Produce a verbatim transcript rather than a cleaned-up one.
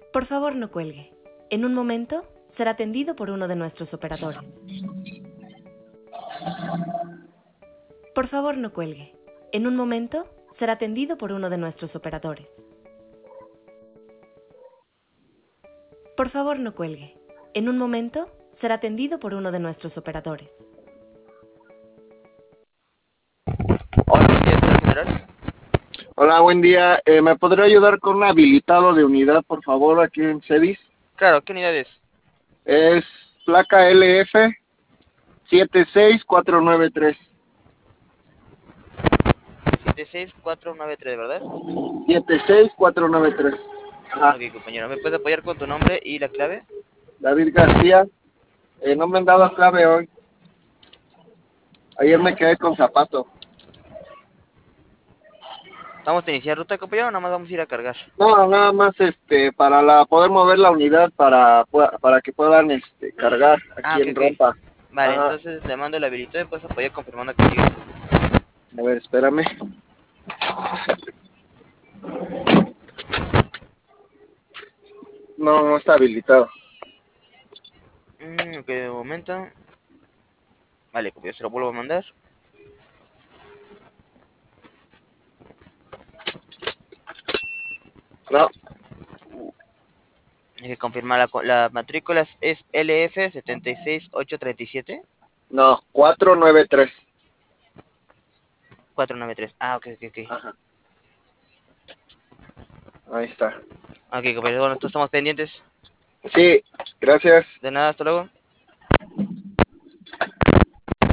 Por favor, no cuelgue. En un momento será atendido por uno de nuestros operadores. Por favor, no cuelgue. En un momento será atendido por uno de nuestros operadores. Por favor, no cuelgue. En un momento será atendido por uno de nuestros operadores. Hola, buen día, señor general. Hola, buen día. Eh, ¿Me podría ayudar con un habilitado de unidad, por favor, aquí en Cedis? Claro, ¿qué unidad es? Es placa L F siete seis cuatro nueve tres. siete seis cuatro nueve tres, ¿verdad? siete seis cuatro nueve tres. Ajá. Ok, compañero, ¿me puedes apoyar con tu nombre y la clave? David García. Eh, no me han dado clave hoy. Ayer me quedé con zapato. ¿Vamos a iniciar ruta, compañero, o nada más vamos a ir a cargar? No, nada más este para la poder mover la unidad para para que puedan este cargar Ah, aquí ok, en ok. rampa. Vale, Ajá. entonces le mando el habilitado y puedes apoyar confirmando que sigue. A ver, espérame. No, no está habilitado. Mm, ok, de momento. Vale, compañero, se lo vuelvo a mandar. No, Hay que confirmar la, co- la matrícula es L F siete seis ocho tres siete. no, cuatro nueve tres. cuatro nueve tres. Ah, ok, ok, ok. Ajá. Ahí está. Ok, compañero, bueno, entonces estamos pendientes. Sí, gracias. De nada, hasta luego.